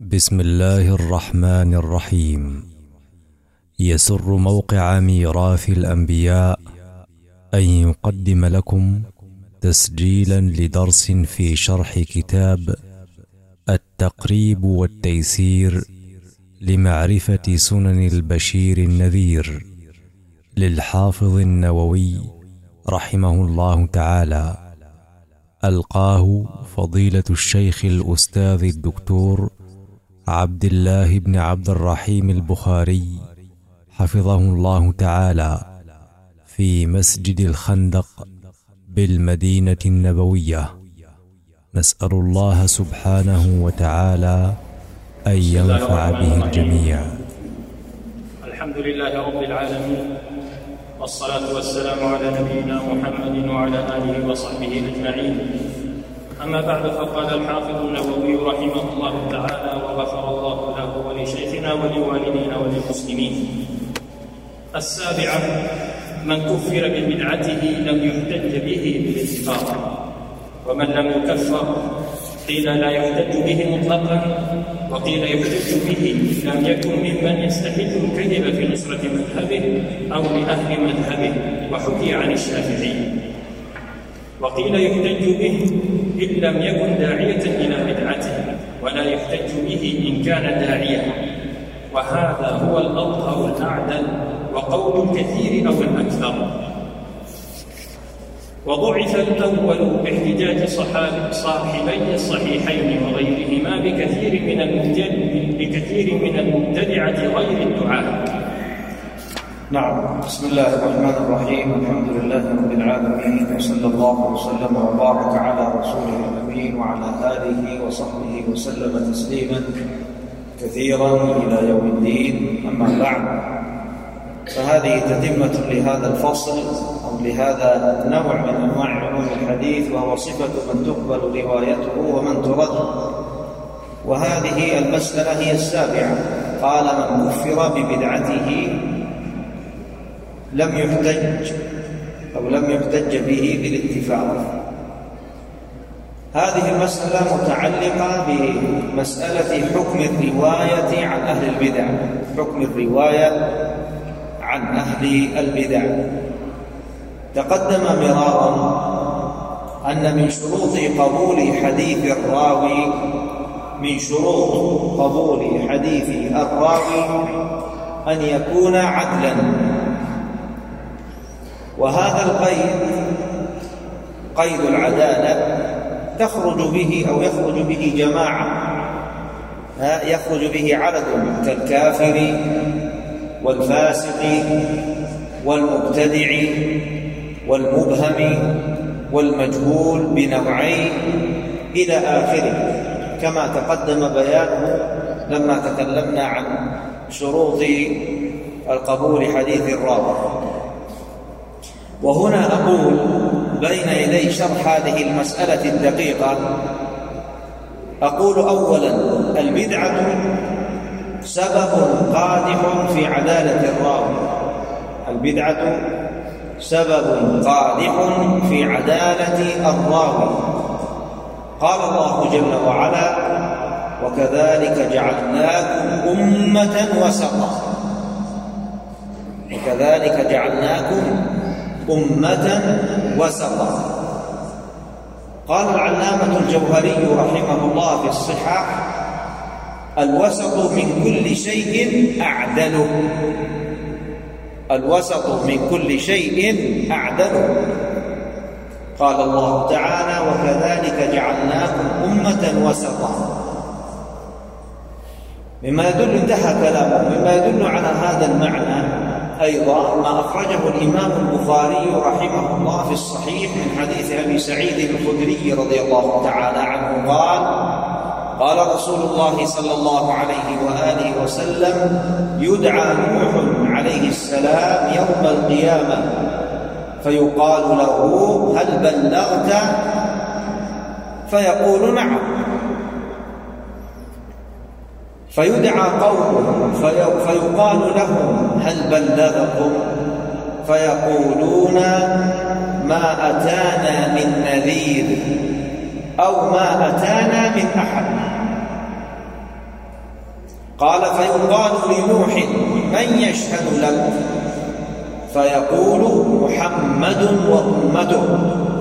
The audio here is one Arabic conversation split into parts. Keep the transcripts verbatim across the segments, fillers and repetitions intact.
بسم الله الرحمن الرحيم. يسر موقع ميراث الأنبياء أن يقدم لكم تسجيلا لدرس في شرح كتاب التقريب والتيسير لمعرفة سنن البشير النذير للحافظ النووي رحمه الله تعالى. ألقاه فضيلة الشيخ الأستاذ الدكتور عبد الله بن عبد الرحيم البخاري حفظه الله تعالى في مسجد الخندق بالمدينة النبوية. نسأل الله سبحانه وتعالى أن ينفع به الجميع. الحمد لله رب العالمين، والصلاة والسلام على نبينا محمد وعلى آله وصحبه أجمعين. أما بعد، فقال الحافظ النووي رحمه الله تعالى وغفر الله له ولشيخنا ولوالدينا وللمسلمين: السابعة: من كفر ببدعته لم يحتج به بالاتفاق، ومن لم يكفر قيل لا يحتج به مطلقا، وقيل يحتج به لم يكن ممن يستحل الكذب في نصرة مذهبه أو لأهل مذهبه، وحكي عن الشافعي. وقيل يحتج به إن لم يكن داعية إلى بدعته، ولا يحتج به إن كان داعية، وهذا هو الأظهر الأعدل وقول الكثير أو الأكثر. وضعف الأول باحتجاج صاحبي الصحيحين وغيرهما بكثير من بكثير من المبتدعة غير الدعاة. نعم. بسم الله الرحمن الرحيم. الحمد لله رب العالمين، وصلى الله وسلم وبارك على رسوله الأمين وعلى آله وصحبه وسلم تسليما كثيرا إلى يوم الدين. أما بعد، فهذه تتمة لهذا الفصل أو لهذا النوع من أنواع علوم الحديث، وهو صفة من تقبل روايته ومن ترد. وهذه المسألة هي السابعة. قال: من كفر ببدعته لم يحتج أو لم يحتج به بالاتفاق. هذه المسألة متعلقة بمسألة حكم الرواية عن أهل البدع، حكم الرواية عن أهل البدع. تقدم مرارا أن من شروط قبول حديث الراوي من شروط قبول حديث الراوي أن يكون عدلا. وهذا القيد، قيد العدالة، تخرج به أو يخرج به جماعة، يخرج به عدد كالكافر والفاسق والمبتدع والمبهم والمجهول بنوعين إلى آخره، كما تقدم بيانه لما تكلمنا عن شروط القبول حديث الراوي. وهنا أقول بين يدي شرح هذه المسألة الدقيقة، أقول أولا: البدعة سبب قادح في عدالة الراوي. البدعة سبب قادح في عدالة الراوي. قال الله جل وعلا: وكذلك جعلناكم أمة وسطا. وكذلك جعلناكم أمة وسطا. قال العلامة الجوهري رحمه الله في الصحاح: الوسط من كل شيء أعدله. الوسط من كل شيء أعدله. قال الله تعالى: وكذلك جعلناكم أمة وسطا. مما يدل، انتهى كلامه، مما يدل على هذا المعنى أيضا ما أخرجه الإمام البخاري رحمه الله في الصحيح من حديث أبي سعيد الخدري رضي الله تعالى عنه قال: قال رسول الله صلى الله عليه وآله وسلم: يدعى نوح عليه السلام يوم القيامة فيقال له: هل بلغت؟ فيقول: نعم. فيدعى قومه فيقال لهم: هل بلغكم؟ فيقولون: ما أتانا من نذير أو ما أتانا من أحد. قال: فيقال لنوح: من يشهد لك؟ فيقول: محمد وأمته.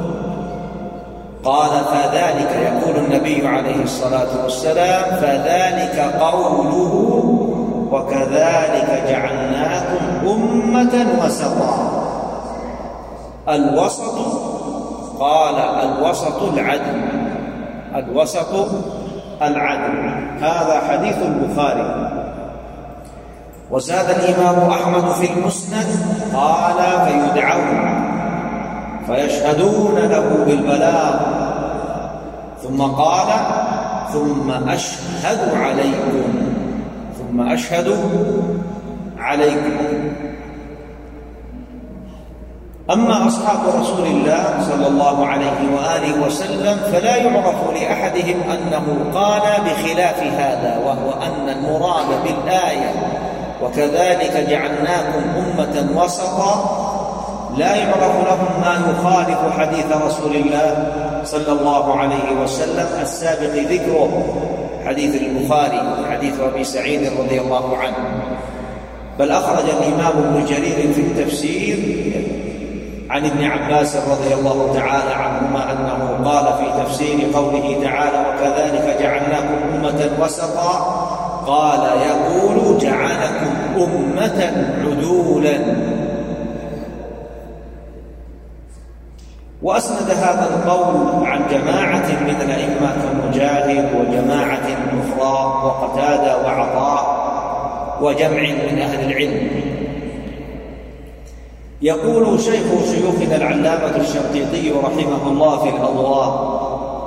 قال: فذلك، يقول النبي عليه الصلاة والسلام: فذلك قوله: وكذلك جعلناكم أمة وسطا. الوسط، قال: الوسط العدل، الوسط العدل. هذا حديث البخاري. وزاد الإمام أحمد في المسند قال: فيدعون فيشهدون له بالبلاغ، ثم قال: ثم أشهد عليكم، ثم أشهد عليكم. أما أصحاب رسول الله صلى الله عليه وآله وسلم فلا يعرف لأحدهم أنه قال بخلاف هذا، وهو أن المراد بالآية وكذلك جعلناكم أمة وسطا لا يعرف لهم ما يخالف حديث رسول الله صلى الله عليه وسلم السابق ذكره، حديث البخاري، حديث أبي سعيد رضي الله عنه. بل أخرج الإمام ابن جرير في التفسير عن ابن عباس رضي الله تعالى عنهما أنه قال في تفسير قوله تعالى: وكذلك جعلناكم أمة وسطا، قال: يقول: جعلكم أمة عدولا. وأسند هذا القول عن جماعة من الأئمة كمجاهد وجماعة أخرى وقتادة وعطاء وجمع من أهل العلم. يقول شيخ شيوخنا العلامة الشنقيطي رحمه الله في الأضواء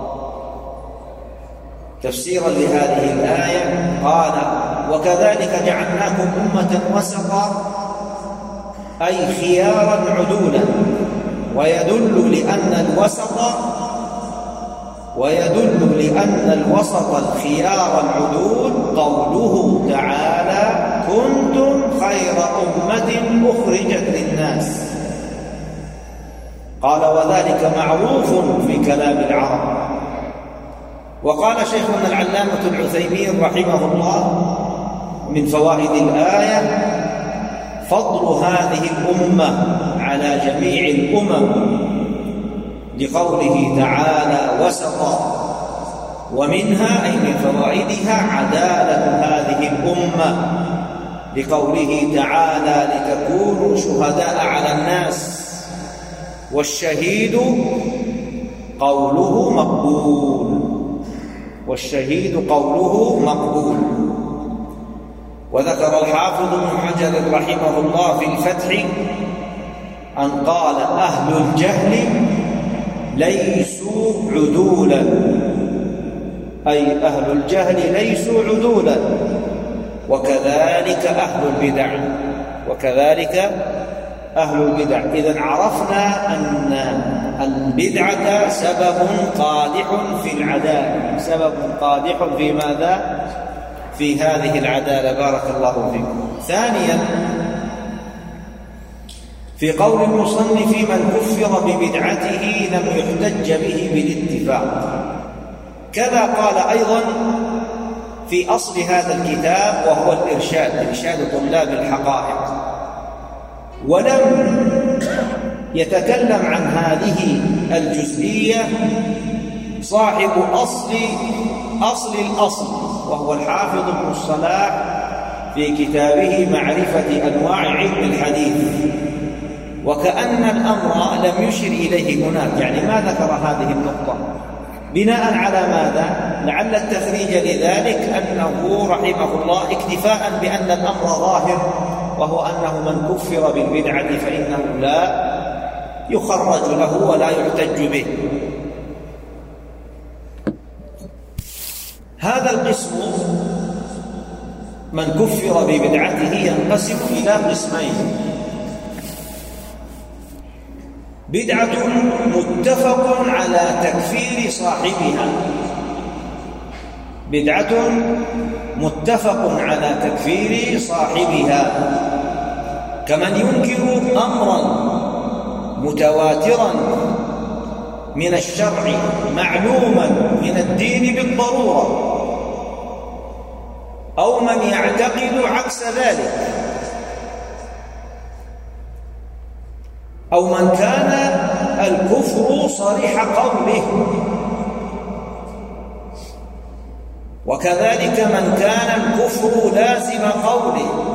تفسيرا لهذه الآية قال: وكذلك جعلناكم أمة وسطا، أي خيارا عدولا. ويدل لأن الوسط ويدل لأن الوسط الخيار العدول قوله تعالى: كنتم خير أمة أخرجت للناس. قال: وذلك معروف في كلام العرب. وقال شيخنا العلامة العثيمين رحمه الله من فوائد الآية: فضل هذه الأمة على جميع الأمم، لقوله تعالى: وسطا. ومنها، أي من فوائدها، عدالة هذه الأمة، لقوله تعالى: لتكونوا شهداء على الناس، والشهيد قوله مقبول، والشهيد قوله مقبول. وذكر الحافظ ابن حجر رحمه الله في الفتح أن قال: أهل الجهل ليسوا عدولا، أي أهل الجهل ليسوا عدولا، وكذلك أهل البدع، وكذلك أهل البدع. إذن عرفنا أن البدعة سبب قادح في العدالة، سبب قادح في ماذا؟ في هذه العدالة. بارك الله فيكم. ثانيا، في قول المصنف: من كفر ببدعته لم يحتج به بالاتفاق. كذا قال أيضا في أصل هذا الكتاب، وهو الإرشاد، إرشاد طلاب الحقائق. ولم يتكلم عن هذه الجزئية صاحب أصل أصل الأصل، وهو الحافظ ابن الصلاح في كتابه معرفة أنواع علم الحديث. وكأن الأمر لم يشر إليه هناك، يعني ما ذكر هذه النقطة. بناء على ماذا؟ لعل التخريج لذلك أنه رحمه الله اكتفاء بأن الأمر ظاهر، وهو أنه من كفر بالبدعة فإنه لا يخرج له ولا يحتج به. هذا القسم من كفر ببدعته ينقسم إلى قسمين: بدعة متفق على تكفير صاحبها، بدعة متفق على تكفير صاحبها، كمن ينكر أمرا متواترا من الشرع معلوما من الدين بالضرورة، أو من يعتقد عكس ذلك، أو من كان الكفر صريح قوله، وكذلك من كان الكفر لازم قوله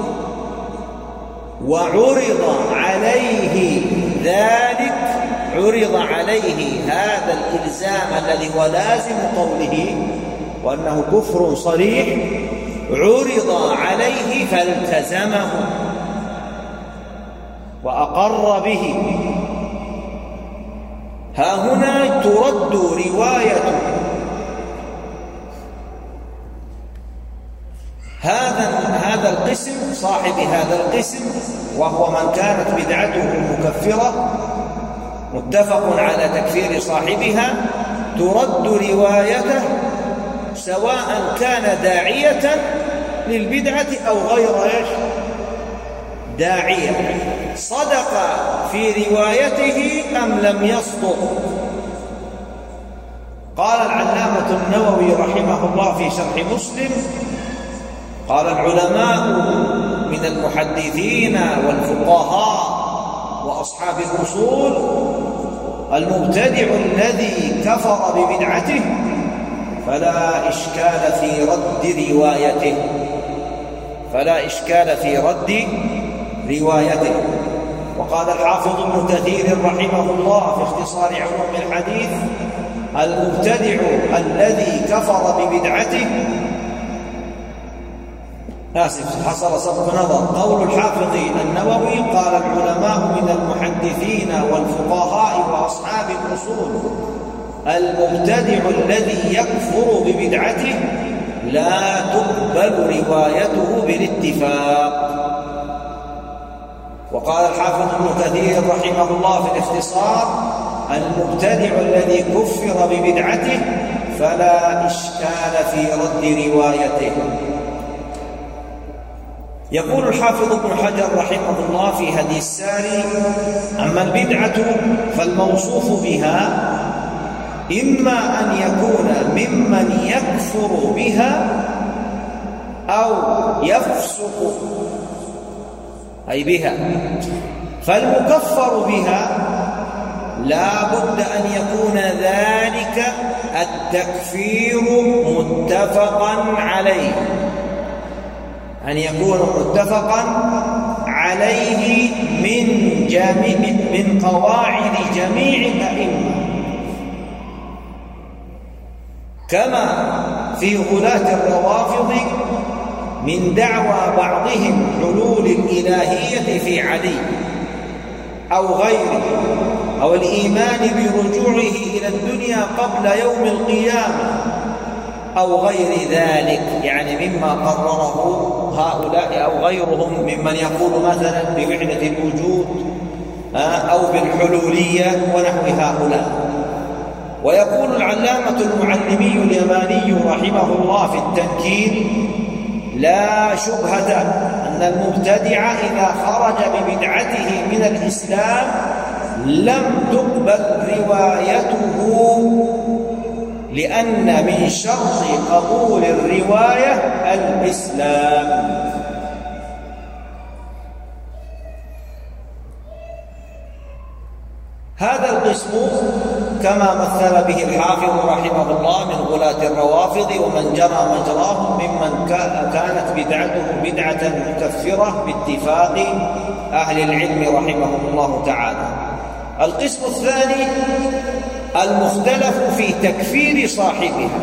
وعرض عليه ذلك، عرض عليه هذا الإلزام الذي هو لازم قوله وأنه كفر صريح، عرض عليه فالتزمه وأقر به. ها هنا ترد رواية هذا هذا القسم، صاحب هذا القسم، وهو من كانت بدعته مكفرة متفق على تكفير صاحبها، ترد روايته سواء كان داعية للبدعة أو غير ايش داعية، صدق في روايته أم لم يصدق. قال العلامة النووي رحمه الله في شرح مسلم: قال العلماء من المحدثين والفقهاء وأصحاب الأصول: المبتدع الذي كفر ببدعته فلا إشكال في رد روايته، فلا إشكال في رد روايته. وقال الحافظ ابن كثير رحمه الله في اختصار علوم الحديث: المبتدع الذي كفر ببدعته، آسف حصل سبق نظر، قول الحافظ النووي: قال العلماء من المحدثين والفقهاء وأصحاب الأصول: المبتدع الذي يكفر ببدعته لا تقبل روايته بالاتفاق. وقال الحافظ ابن كثير رحمه الله في الاختصار: المبتدع الذي كفر ببدعته فلا إشكال في رد روايته. يقول الحافظ ابن حجر رحمه الله في هدي الساري: أما البدعة فالموصوف بها إما أن يكون ممن يكفر بها أو يفسق أي بها، فالمكفر بها لا بد أن يكون ذلك التكفير متفقا عليه، أن يكون متفقا عليه من جميع من قواعد جميع الأئمة، كما في غلاة الروافض من دعوى بعضهم حلول الإلهية في علي أو غيره، أو الإيمان برجوعه إلى الدنيا قبل يوم القيامة أو غير ذلك، يعني مما قرره هؤلاء أو غيرهم ممن يقول مثلا بوحدة الوجود أو بالحلولية ونحو هؤلاء. ويقول العلامة المعلمي اليماني رحمه الله في التنكيل: لا شبهة أن المبتدع إذا خرج ببدعته من الإسلام لم تقبل روايته، لأن من شرط قبول الرواية الإسلام. هذا القسم كما مثل به الحافظ رحمه الله من غلاة الروافض ومن جرى مجراهم ممن كانت بدعته بدعة مكفرة باتفاق أهل العلم رحمهم الله تعالى. القسم الثاني المختلف في تكفير صاحبها،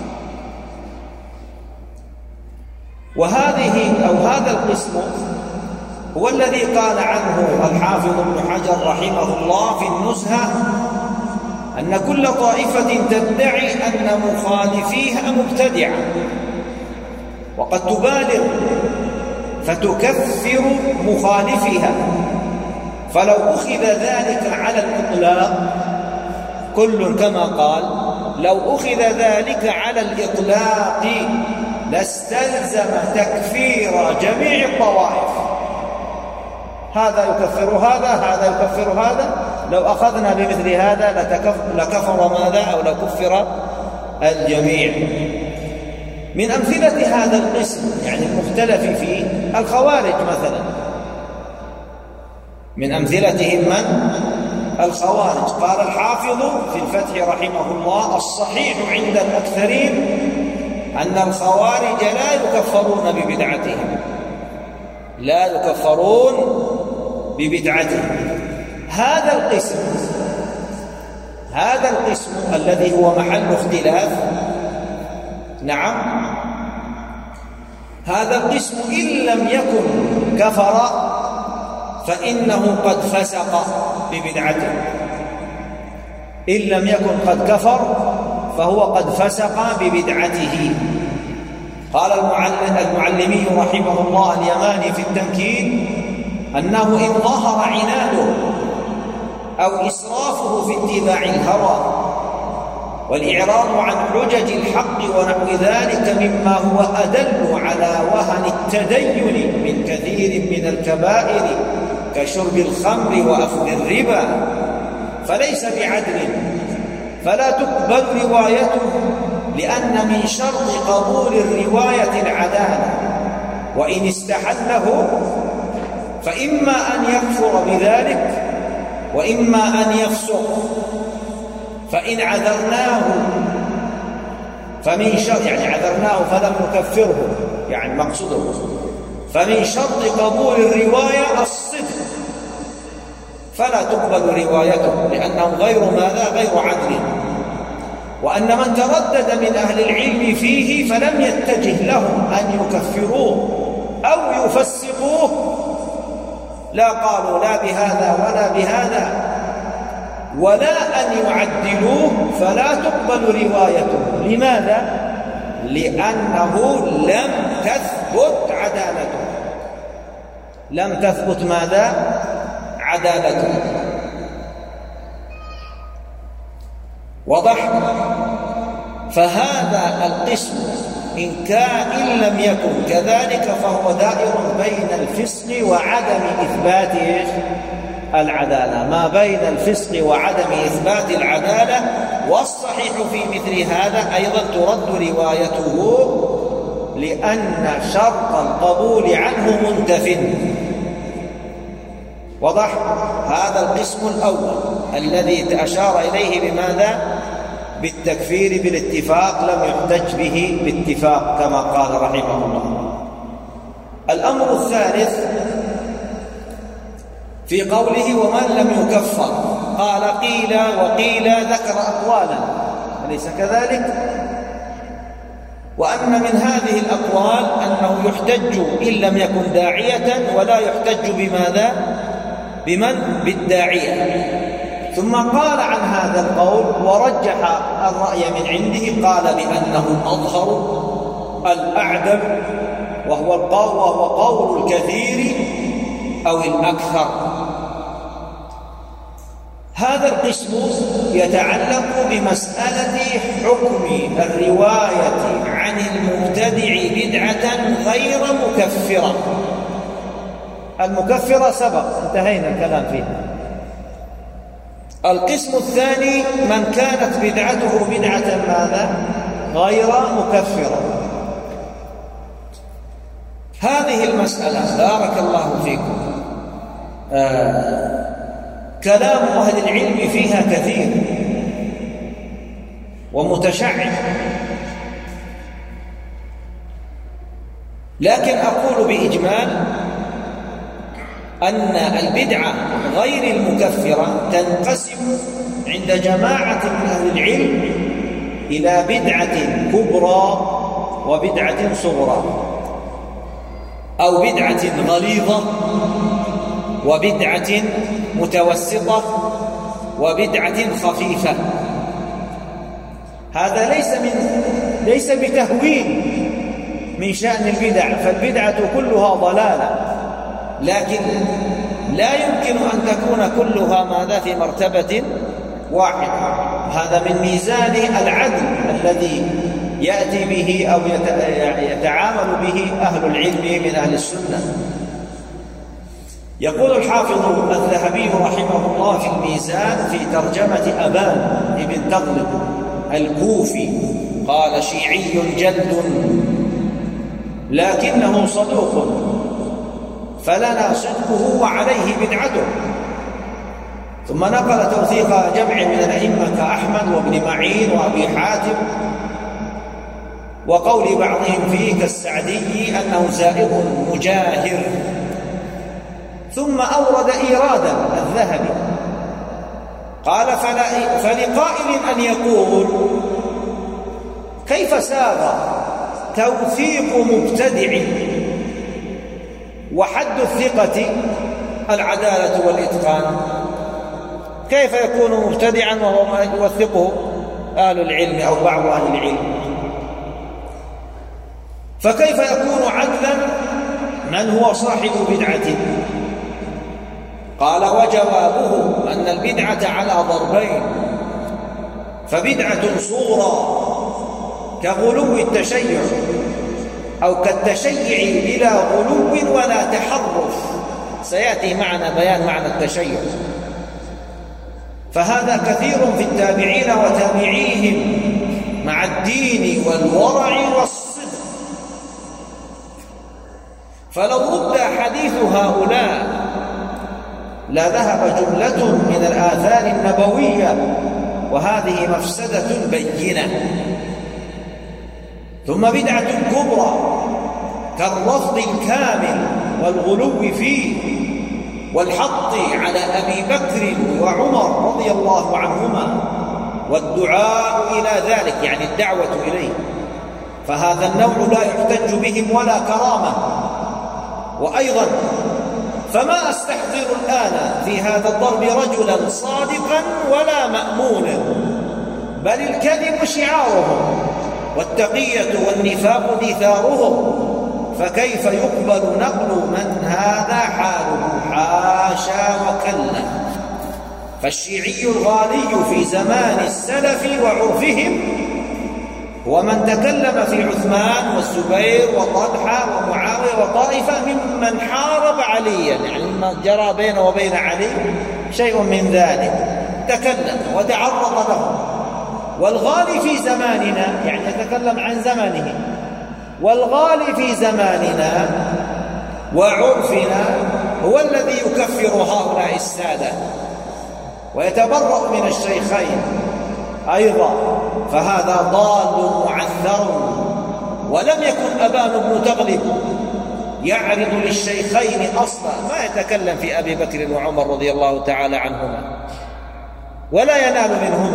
وهذه أو هذا القسم هو الذي قال عنه الحافظ ابن حجر رحمه الله في النزهة: أن كل طائفة تدعي أن مخالفيها مبتدعة، وقد تبالغ فتكفر مخالفها، فلو أخذ ذلك على الإطلاق، كل كما قال، لو أخذ ذلك على الإطلاق لاستلزم تكفير جميع الطوائف، هذا يكفر هذا، هذا يكفر هذا. لو أخذنا بمثل هذا لكفر ماذا؟ أو لكفر الجميع. من أمثلة هذا القسم يعني المختلف فيه الخوارج مثلا، من أمثلتهم من؟ الخوارج. قال الحافظ في الفتح رحمه الله: الصحيح عند الأكثرين أن الخوارج لا يكفرون ببدعتهم، لا يكفرون ببدعتهم. هذا القسم هذا القسم الذي هو محل اختلاف، نعم، هذا القسم إن لم يكن كفر فإنه قد فسق ببدعته، إن لم يكن قد كفر فهو قد فسق ببدعته. قال المعلمي رحمه الله اليماني في التمكين أنه إن ظهر عناده أو إسرافه في اتباع الهوى والإعراض عن حجج الحق ونحو ذلك مما هو أدل على وهن التدين من كثير من الكبائر كشرب الخمر وأخذ الربا فليس بعدل، فلا تقبل روايته، لأن من شرط قبول الرواية العدالة، وإن استحله فإما أن يكفر بذلك وإما أن يفسق. فإن عذرناه فمن شرط يعني عذرناه فلم نكفره، يعني مقصوده فمن شرط قبول الرواية الصدق، فلا تقبل روايته لأنه غير ماذا؟ غير عدل. وأن من تردد من أهل العلم فيه فلم يتجه لهم أن يكفروه أو يفسقوه، لا قالوا لا بهذا ولا بهذا ولا أن يعدلوه، فلا تقبل روايته. لماذا؟ لأنه لم تثبت عدالته، لم تثبت ماذا؟ عدالته. وضح؟ فهذا القسم إن كان إن لم يكن كذلك فهو دائر بين الفسق وعدم إثبات العدالة، ما بين الفسق وعدم إثبات العدالة. والصحيح في مثل هذا أيضا ترد روايته لأن شرط القبول عنه منتف. وضح؟ هذا القسم الأول الذي أشار إليه بماذا؟ بالتكفير بالاتفاق، لم يحتج به باتفاق كما قال رحمه الله. الأمر الثالث في قوله ومن لم يكفر، قال قيل وقيل، ذكر أقوالا، أليس كذلك؟ وأن من هذه الأقوال أنه يحتج إن لم يكن داعية، ولا يحتج بماذا؟ بمن؟ بالداعية. ثم قال عن هذا القول ورجح الرأي من عنده، قال بأنه الأظهر الأعدل، وهو القول وهو قول الكثير أو الأكثر. هذا القسم يتعلق بمسألة حكم الرواية عن المبتدع بدعة غير مكفرة. المكفرة سبق انتهينا الكلام فيها. القسم الثاني من كانت بدعته بدعة ماذا؟ غير مكفرة. هذه المسألة بارك الله فيكم آه كلام أهل العلم فيها كثير ومتشعب، لكن أقول بإجمال أن البدعة غير المكفرة تنقسم عند جماعة من أهل العلم إلى بدعة كبرى وبدعة صغرى، أو بدعة غليظة وبدعة متوسطة وبدعة خفيفة. هذا ليس من ليس بتهوين من شأن البدع، فالبدعة كلها ضلالة، لكن لا يمكن أن تكون كلها ماذا؟ في مرتبة واحدة. هذا من ميزان العدل الذي يأتي به أو يتعامل به أهل العلم من أهل السنة. يقول الحافظ الذهبي رحمه الله في الميزان في ترجمة أبان بن تغلب الكوفي، قال شيعي جلد لكنه صدوق فلنا صدقه وعليه بدعته. ثم نقل توثيق جمع من الأئمة كأحمد وابن معين وأبي حاتم، وقول بعضهم فيه كالسعدي أنه زائغ مجاهر. ثم أورد إيرادا الذهبي قال: فلقائل أن يقول كيف ساغ توثيق مبتدع وحد الثقة العدالة والإتقان؟ كيف يكون مبتدعا وهو ما يوثقه أهل العلم أو بعض أهل العلم؟ فكيف يكون عدلا من هو صاحب بدعة؟ قال: وجوابه أن البدعة على ضربين، فبدعة صغرى كغلو التشيع أو كالتشيع بلا غلو ولا تحرف، سيأتي معنا بيان معنى التشيع، فهذا كثير في التابعين وتابعيهم مع الدين والورع والصدق. فلو رد حديث هؤلاء لذهب جملة من الآثار النبوية، وهذه مفسدة بينة. ثم بدعة كبرى كالرفض الكامل والغلو فيه والحط على أبي بكر وعمر رضي الله عنهما والدعاء إلى ذلك، يعني الدعوة إليه، فهذا النوع لا يحتج بهم ولا كرامة. وأيضا فما أستحضر الآن في هذا الضرب رجلا صادقا ولا مأمونا، بل الكذب شعارهم والتقية والنفاق دثارهم، فكيف يقبل نقل من هذا حاله؟ حاشا وكلا. فالشيعي الغالي في زمان السلف وعرفهم هو من تكلم في عثمان والزبير وطلحة ومعاوية وطائفة ممن حارب عليا، يعني مما جرى بينه وبين علي شيء من ذلك، تكلم وتعرض له. والغالي في زماننا، يعني يتكلم عن زمانه، والغالي في زماننا وعرفنا هو الذي يكفر هؤلاء السادة ويتبرأ من الشيخين أيضا، فهذا ضال معثر. ولم يكن أبان بن تغلب يعرض للشيخين أصلا، ما يتكلم في أبي بكر وعمر رضي الله تعالى عنهما ولا ينال منهما،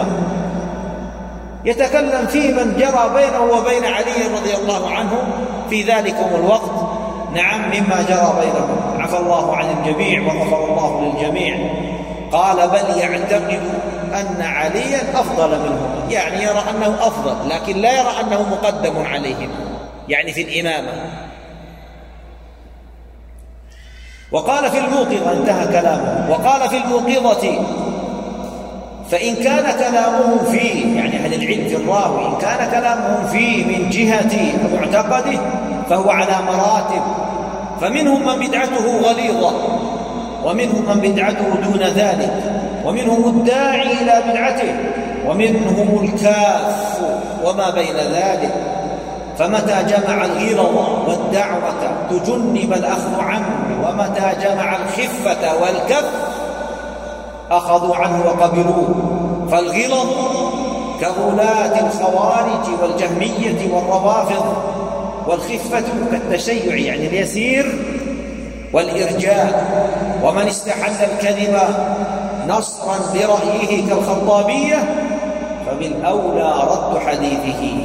يتكلم في من جرى بينه وبين علي رضي الله عنه في ذلكم الوقت، نعم، مما جرى بينهم، عفى الله عن الجميع وغفر الله للجميع. قال: بل يعتقد أن عليا أفضل منهم، يعني يرى أنه أفضل لكن لا يرى أنه مقدم عليهم، يعني في الإمامة. وقال في الموقظة، انتهى كلامه، وقال في الموقظة: فإن كان كلامهم فيه، يعني أهل العلم في الراوي، إن كان كلامهم فيه من جهة معتقده فهو على مراتب، فمنهم من بدعته غليظة، ومنهم من بدعته دون ذلك، ومنهم الداعي إلى بدعته، ومنهم الكاف وما بين ذلك. فمتى جمع الغلظ والدعوة تجنب الأخذ عنه، ومتى جمع الخفة والكف أخذوا عنه وقبلوه. فالغلظ كغلاة الخوارج والجهمية والروافض، والخفة كالتشيع يعني اليسير والإرجاء. ومن استحل الكذب نصرا برأيه كالخطابية فبالأولى رد حديثه.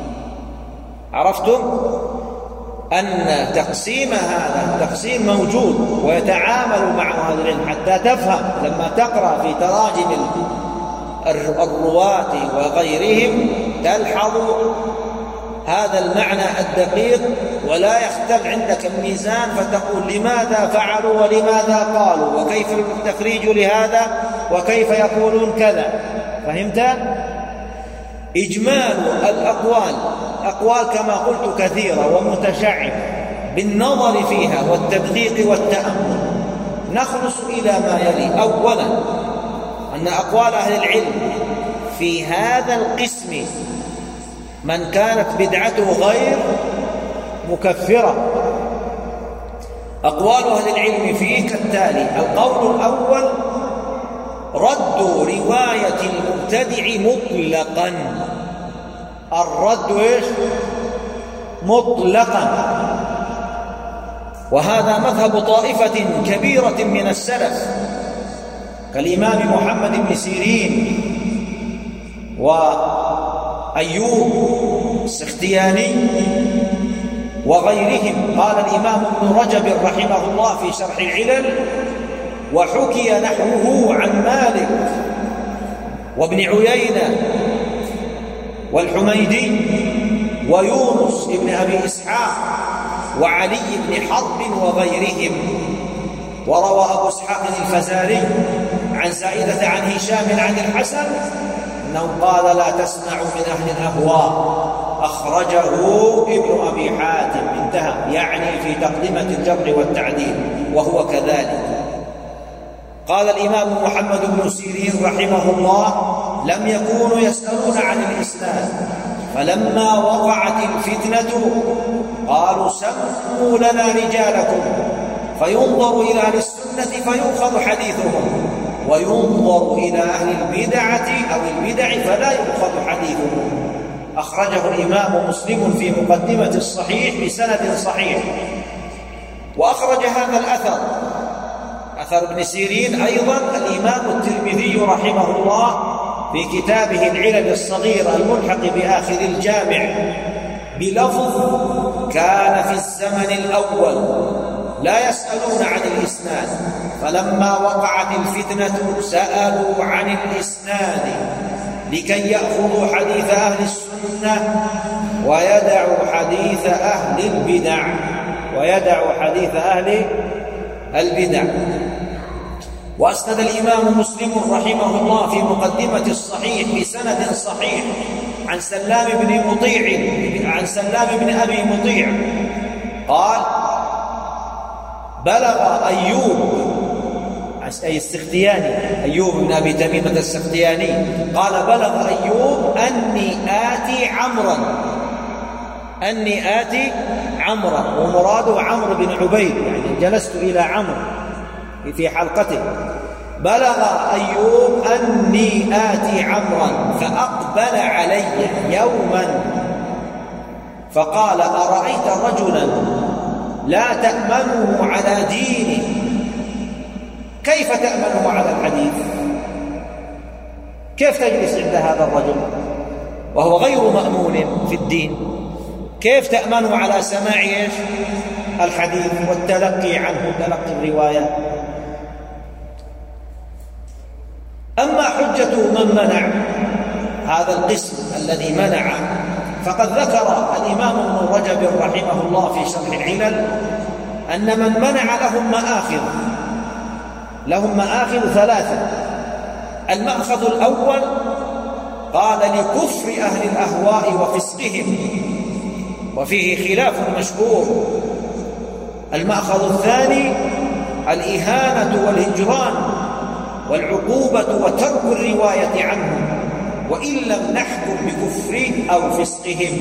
عرفتم أن تقسيم هذا تقسيم موجود ويتعامل مع هذا العلم، حتى تفهم لما تقرأ في تراجم الرواة وغيرهم تلحظ هذا المعنى الدقيق، ولا يختل عندك الميزان فتقول لماذا فعلوا ولماذا قالوا وكيف التخريج لهذا وكيف يقولون كذا. فهمت؟ إجمال الأقوال، أقوال كما قلت كثيرة ومتشعبة، بالنظر فيها والتدقيق والتأمل نخلص إلى ما يلي. أولا أن أقوال أهل العلم في هذا القسم من كانت بدعته غير مكفرة. أقوال أهل العلم فيه كالتالي: القول الأول رد رواية المبتدع مطلقا. الرد إيش؟ مطلقا. وهذا مذهب طائفة كبيرة من السلف كالإمام محمد بن سيرين وأيوب السختياني وغيرهم. قال الإمام ابن رجب رحمه الله في شرح العلل: وحكي نحوه عن مالك وابن عيينة والحميدي ويونس بن أبي إسحاق وعلي بن حرب وغيرهم. وروى أبو إسحاق الفزاري عن زائدة عن هشام عن الحسن أنه قال: لا تسمعوا من أهل الأهواء. أخرجه ابن أبي حاتم. انتهى، يعني في تقدمة الجرح والتعديل، وهو كذلك. قال الإمام محمد بن سيرين رحمه الله: لم يكونوا يسألون عن الإسناد، فلما وقعت الفتنة قالوا: سموا لنا رجالكم، فينظر إلى أهل السنة فيؤخذ حديثهم، وينظر إلى أهل البدعة أو البدع فلا يؤخذ حديثهم. أخرجه الإمام مسلم في مقدمة الصحيح بسند صحيح. وأخرج هذا الأثر، أثر ابن سيرين، أيضا الإمام الترمذي رحمه الله في كتابه العلل الصغير الملحق بآخر الجامع بلفظ: كان في الزمن الأول لا يسألون عن الإسناد، فلما وقعت الفتنة سألوا عن الإسناد لكي يأخذوا حديث أهل السنة ويدعوا حديث أهل البدع ويدعوا حديث أهل البدع. وأسند الإمام مسلم رحمه الله في مقدمة الصحيح بسند صحيح عن سلام بن مطيع عن سلام بن أبي مطيع قال: بلغ أيوب أي السختياني، أيوب بن أبي تميمة السختياني، قال: بلغ أيوب أني آتي عمرا أني آتي عمرا ومراده عمرو بن عبيد، يعني جلست إلى عمرو في حلقته. بلغ أيوب أني آتي عمرا فأقبل علي يوما فقال: أرأيت رجلا لا تأمنه على دينه، كيف تأمنه على الحديث؟ كيف تجلس عند هذا الرجل وهو غير مأمون في الدين؟ كيف تأمنه على سماع إيش؟ الحديث والتلقي عنه، تلقي الرواية. أما حجة من منع هذا القسم الذي منع، فقد ذكر الإمام ابن رجب رحمه الله في شرح العلل أن من منع لهم مآخذ لهم مآخذ ثلاثة. المأخذ الأول قال: لكفر أهل الأهواء وفسقهم، وفيه خلاف مشهور. المأخذ الثاني الإهانة والهجران والعقوبة وترك الرواية عنهم وإن لم نحكم بكفر أو فسقهم.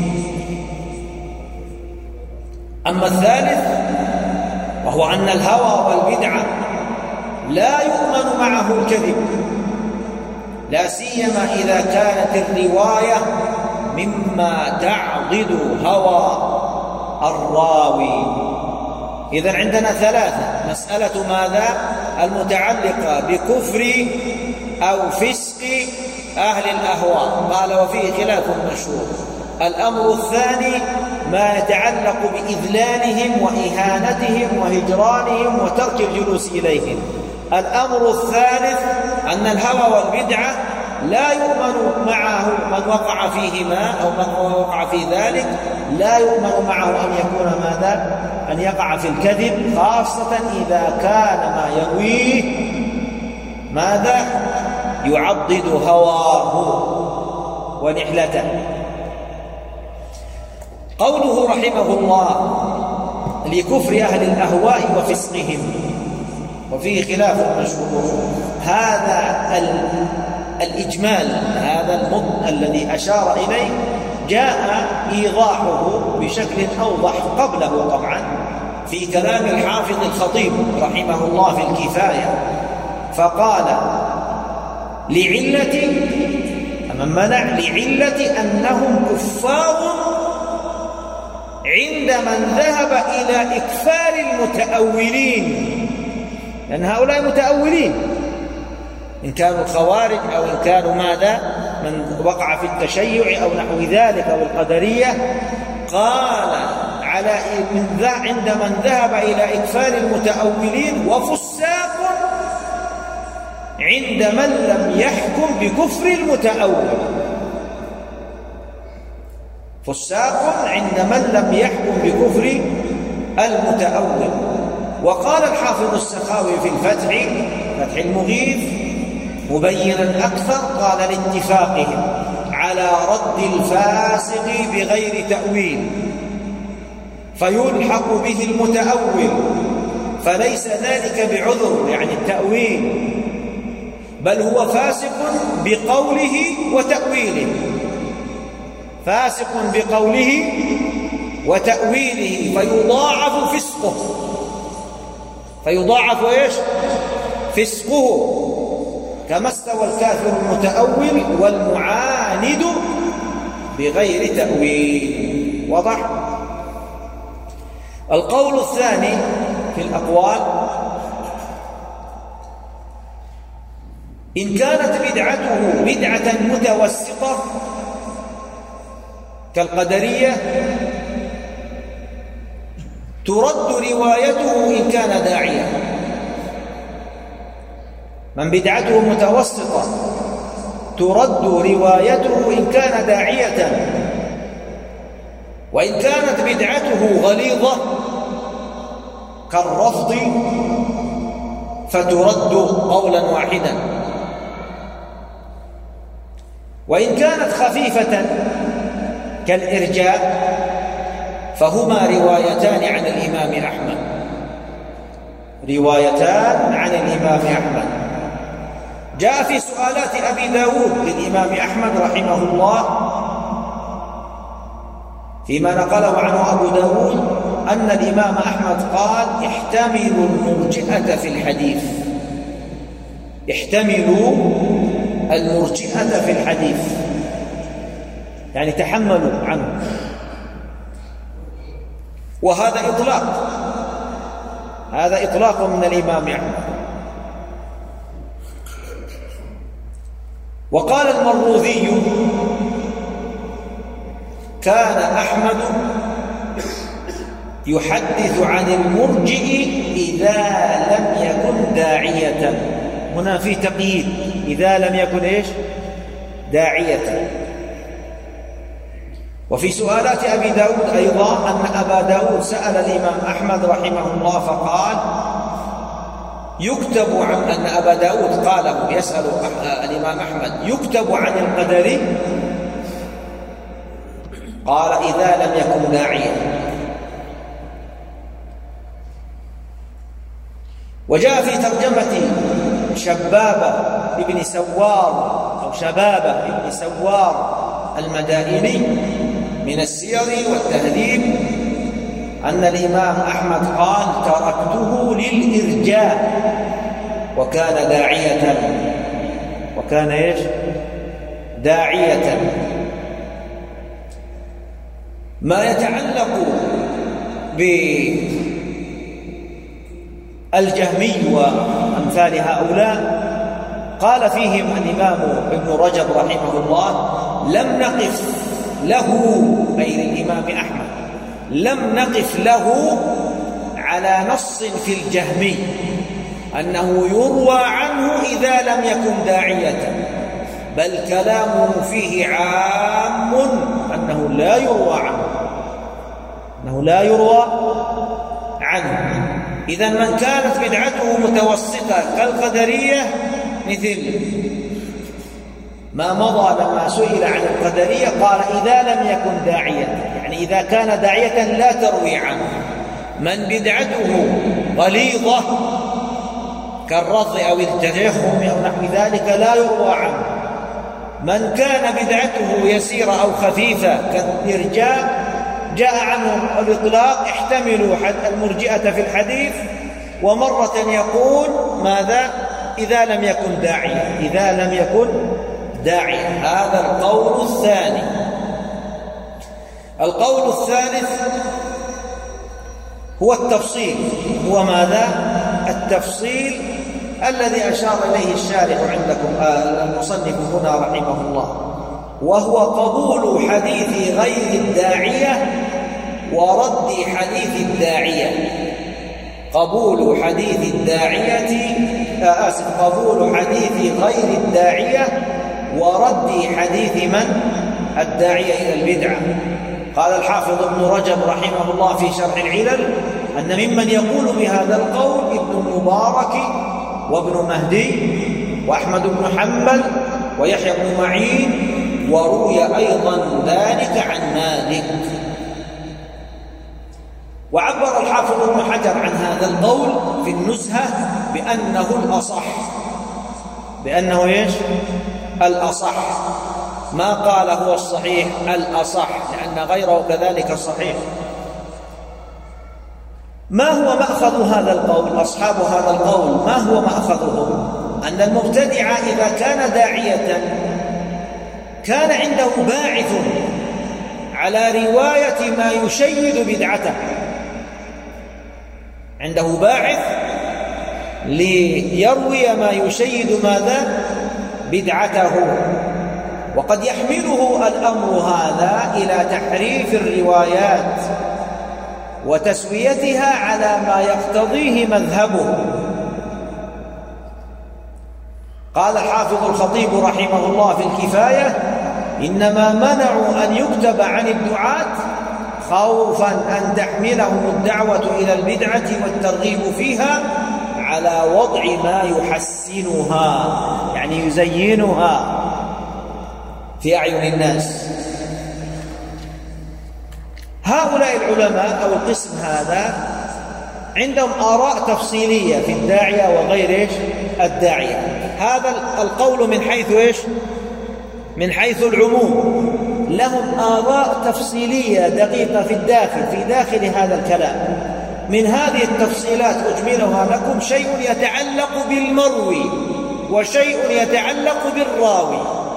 أما الثالث وهو أن الهوى والبدعة لا يؤمن معه الكذب، لا سيما إذا كانت الرواية مما تعضد هوى الراوي. إذن عندنا ثلاثة: مسألة ماذا؟ المتعلقة بكفر أو فسق أهل الأهواء، قال وفيه خلاف مشهور. الأمر الثاني ما يتعلق بإذلالهم وإهانتهم وهجرانهم وترك الجلوس إليهم. الأمر الثالث أن الهوى والبدعة لا يؤمن معه من وقع فيهما أو من وقع في ذلك، لا يؤمن معه أن يكون ماذا؟ أن يقع في الكذب، خاصة إذا كان ما يرويه ماذا؟ يعضد هواه ونحلته. قوله رحمه الله: لكفر أهل الأهواء وفسقهم، وفيه خلاف مشهور. هذا الإجمال، هذا المض الذي أشار إليه جاء إيضاحه بشكل أوضح قبله طبعا في كلام الحافظ الخطيب رحمه الله في الكفاية، فقال لعلة من منع لعلة أنهم كفار عند من ذهب إلى إكفار المتأولين، لأن هؤلاء متأولين إن كانوا خوارج أو إن كانوا ماذا من وقع في التشيع أو نحو ذلك أو القدرية. قال على من ذا عند من ذهب إلى إكفار المتأولين وفساق عند من لم يحكم بكفر المتأول. فساق عند من لم يحكم بكفر المتأول. وقال الحافظ السخاوي في الفتح فتح المغيث مبينا أكثر، قال لاتفاقهم على رد الفاسق بغير تأويل فيلحق به المتأول، فليس ذلك بعذر يعني التأويل، بل هو فاسق بقوله وتأويله، فاسق بقوله وتأويله فيضاعف فسقه، فيضاعف ايش؟ فسقه، كما استوى الكافر المتأول والمعاند بغير تأويل. واضح؟ القول الثاني في الأقوال: إن كانت بدعته بدعة متوسطة كالقدرية ترد روايته إن كان داعيا. من بدعته متوسطة ترد روايته إن كان داعية، وإن كانت بدعته غليظة كالرفض فترد قولا واحدا، وإن كانت خفيفة كالإرجاء فهما روايتان عن الإمام أحمد، روايتان عن الإمام أحمد. جاء في سؤالات أبي داود للإمام أحمد رحمه الله فيما نقله عنه أبو داود أن الإمام أحمد قال: احتملوا المرجئة في الحديث، احتملوا المرجئة في الحديث، يعني تحملوا عنه. وهذا إطلاق، هذا إطلاق من الإمام أحمد. وقال المروذي: كان أحمد يحدث عن المرجئ إذا لم يكن داعية. هنا في تقييد، إذا لم يكن إيش؟ داعية. وفي سؤالات أبي داود أيضا أن أبا داود سأل الإمام أحمد رحمه الله فقال: يكتب عن أن أبا داود قاله يسأل الإمام أحمد: يكتب عن القدري؟ قال: إذا لم يكن داعيا. وجاء في ترجمة شبابة ابن سوار أو شبابة ابن سوار المدائني من السير والتهذيب أن الإمام أحمد قال: تركته للإرجاء، وكان داعية، وكان إيش؟ داعية. ما يتعلق بالجهمي وأمثال هؤلاء قال فيهم الإمام ابن رجب رحمه الله: لم نقف له، أي للإمام أحمد، لم نقف له على نص في الجهمي أنه يروى عنه إذا لم يكن داعية، بل كلامه فيه عام أنه لا يروى عنه، أنه لا يروى عنه. إذن من كانت بدعته متوسطة كالقدرية مثل ما مضى لما سئل عن القدرية قال: إذا لم يكن داعية، يعني إذا كان داعية لا تروي عنه. من بدعته غليظة كالرض أو التجهم أو نحو ذلك لا يروى عنه، من كان بدعته يسيرة أو خفيفة كالإرجاء جاء عنهم الإطلاق، احتملوا المرجئة في الحديث، ومرة يقول ماذا؟ إذا لم يكن داعيا، إذا لم يكن داعيا. هذا القول الثاني. القول الثالث هو التفصيل. هو ماذا؟ التفصيل الذي أشار إليه الشارح عندكم المصنف هنا رحمه الله، وهو قبول حديث غير الداعية ورد حديث الداعية. قبول حديث الداعية آسف قبول حديث غير الداعية ورد حديث من؟ الداعية إلى البدعة. قال الحافظ ابن رجب رحمه الله في شرح العلل أن ممن يقول بهذا القول ابن المبارك وابن مهدي وأحمد بن حنبل ويحيى بن معين، وروي أيضا ذلك عن مالك. وعبر الحافظ ابن حجر عن هذا القول في النزهة بأنه الأصح، بأنه إيش؟ الأصح، ما قال هو الصحيح، الأصح، لأن غيره كذلك صحيح. ما هو مأخذ هذا القول؟ أصحاب هذا القول ما هو مأخذهم؟ أن المبتدع إذا كان داعية كان عنده باعث على رواية ما يشيد بدعته، عنده باعث ليروي ما يشيد ماذا؟ بدعته. وقد يحمله الأمر هذا إلى تحريف الروايات وتسويتها على ما يقتضيه مذهبه. قال الحافظ الخطيب رحمه الله في الكفاية: إنما منعوا أن يكتب عن الدعاة خوفا أن تحملهم الدعوة إلى البدعة والترغيب فيها على وضع ما يحسنها، يعني يزينها في أعين الناس. هؤلاء العلماء أو القسم هذا عندهم آراء تفصيلية في الداعية وغير إيش؟ الداعية. هذا القول من حيث إيش؟ من حيث العموم. لهم آراء تفصيلية دقيقة في الداخل في داخل هذا الكلام. من هذه التفصيلات أجملها لكم شيء يتعلق بالمروي وشيء يتعلق بالراوي.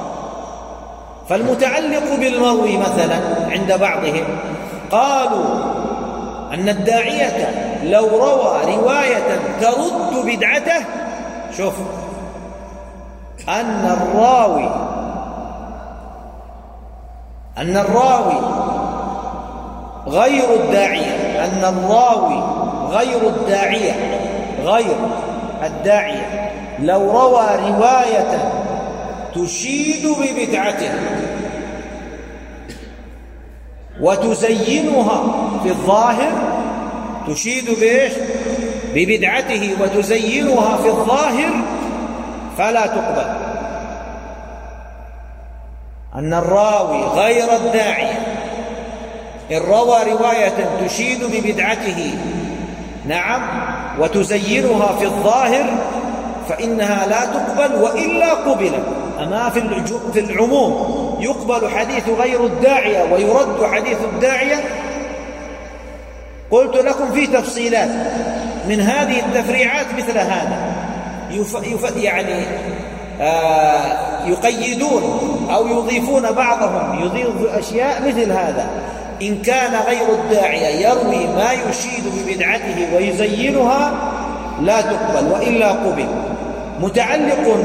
فالمتعلق بالمروي مثلا عند بعضهم قالوا أن الداعية لو روى رواية ترد بدعته، شوف، أن الراوي أن الراوي غير الداعية أن الراوي غير الداعية غير الداعية لو روى رواية تشيد ببدعته وتزينها في الظاهر، تشيد بإيش؟ ببدعته وتزينها في الظاهر، فلا تقبل. أن الراوي غير الداعية إن روى رواية تشيد ببدعته نعم وتزينها في الظاهر فإنها لا تقبل وإلا قبلت. أما في العموم يقبل حديث غير الداعية ويرد حديث الداعية. قلت لكم في تفصيلات من هذه التفريعات مثل هذا يف... يف... يعني آه يقيدون أو يضيفون، بعضهم يضيف أشياء مثل هذا: إن كان غير الداعية يروي ما يشيد ببدعته ويزينها لا تقبل وإلا قبل. متعلق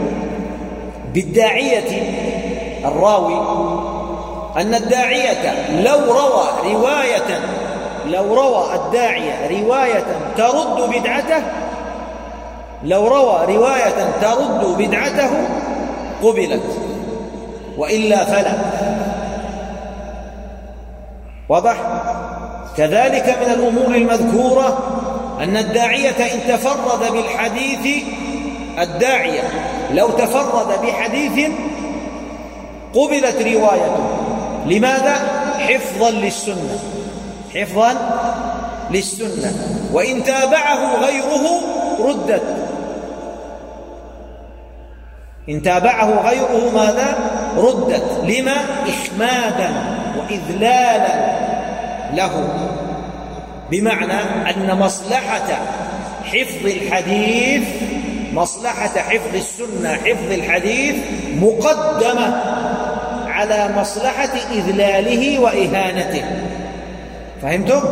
بالداعية الراوي أن الداعية لو روى رواية لو روى الداعية رواية ترد بدعته لو روى رواية ترد بدعته قبلت وإلا فلا. واضح؟ كذلك من الأمور المذكورة أن الداعية إن تفرد بالحديث الداعية لو تفرد بحديث قبلت روايته. لماذا؟ حفظا للسنة حفظا للسنة وإن تابعه غيره ردت. إن تابعه غيره ماذا؟ ردت. لما؟ إخمادا وإذلالا له، بمعنى أن مصلحة حفظ الحديث، مصلحة حفظ السنة، حفظ الحديث مقدمة على مصلحة إذلاله وإهانته. فهمتم؟